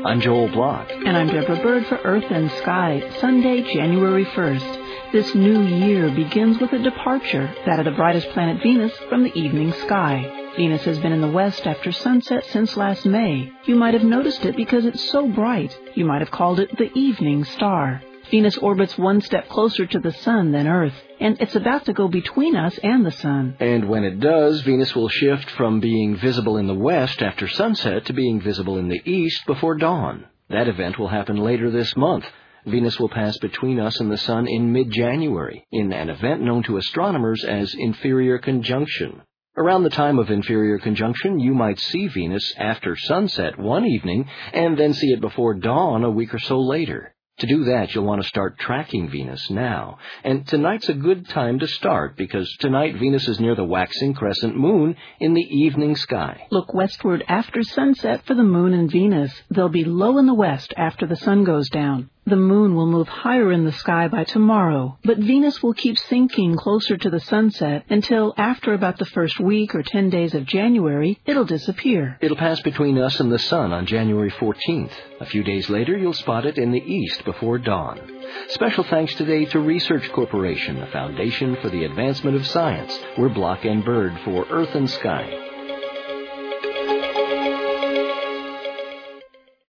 I'm Joel Block. And I'm Deborah Bird for Earth and Sky, Sunday, January 1st. This new year begins with a departure, that of the brightest planet Venus, from the evening sky. Venus has been in the west after sunset since last May. You might have noticed it because it's so bright. You might have called it the evening star. Venus orbits one step closer to the Sun than Earth, and it's about to go between us and the Sun. And when it does, Venus will shift from being visible in the west after sunset to being visible in the east before dawn. That event will happen later this month. Venus will pass between us and the Sun in mid-January, in an event known to astronomers as inferior conjunction. Around the time of inferior conjunction, you might see Venus after sunset one evening, and then see it before dawn a week or so later. To do that, you'll want to start tracking Venus now. And tonight's a good time to start, because tonight Venus is near the waxing crescent moon in the evening sky. Look westward after sunset for the moon and Venus. They'll be low in the west after the sun goes down. The moon will move higher in the sky by tomorrow, but Venus will keep sinking closer to the sunset until after about the first week or 10 days of January, it'll disappear. It'll pass between us and the Sun on January 14th. A few days later, you'll spot it in the east before dawn. Special thanks today to Research Corporation, the Foundation for the Advancement of Science. We're Block and Bird for Earth and Sky.